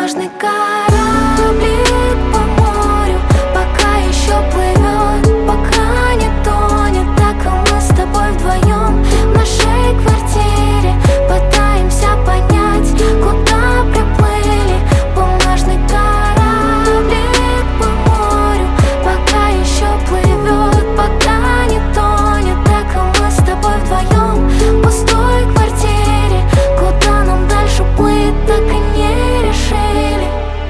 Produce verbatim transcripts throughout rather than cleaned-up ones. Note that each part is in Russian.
Бумажный кораблик по морю пока еще плывет, пока не тонет. Так и мы с тобой вдвоем в нашей квартире пытаемся понять, куда приплыли. Бумажный кораблик по морю пока еще плывет, пока не тонет. Так и мы с тобой вдвоем в пустой квартире, куда нам дальше плыть, так и не решили.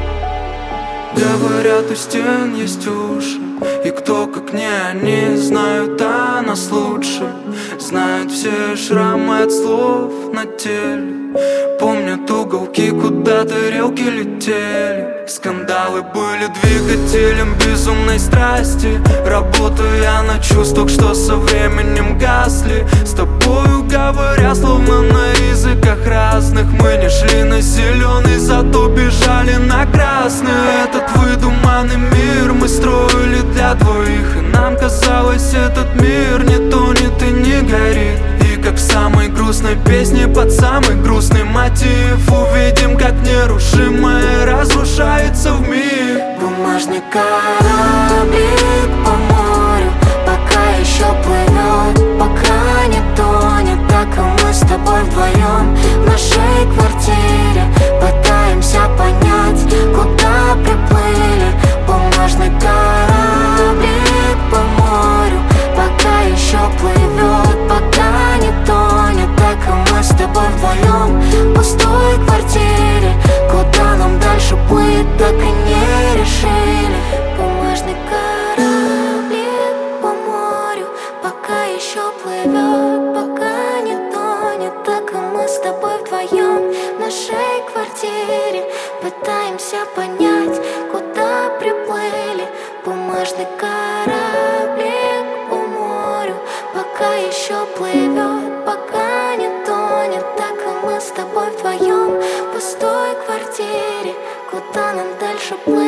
Говорят, у стен есть уши, и кто, как не они, знают о нас лучше. Знают все шрамы от слов на теле, помнят уголки, куда тарелки летели. Скандалы были двигателем безумной страсти, работая на чувствах, что со временем гасли. С тобою говоря, словно на языках разных, мы не шли на зеленый, зато бежали на красный. Этот выдуманный мир мы строили для двоих, и нам казалось, этот мир не тонет и не горит. И как в самой грустной песне под самый грустный мотив увидим, как нерушимое разрушается в миг. Бумажный кораблик по морю пока еще плывет, пока не тонет. Так и мы с тобой вдвоем в нашей квартире пытаемся понять, куда приплыли. Бумажный кораблик по морю пока еще плывет, пока не тонет. Так и мы с тобой вдвоем в пустой квартире, куда нам дальше плыть, так и не решили. Бумажный кораблик по морю пока еще плывет, пока не тонет. Так и мы с тобой вдвоем в нашей квартире пытаемся понять, куда приплыли. Бумажный кораблик по морю пока еще плывет, пока не тонет. Так и мы с тобой вдвоем в пустой квартире, куда нам дальше плыть.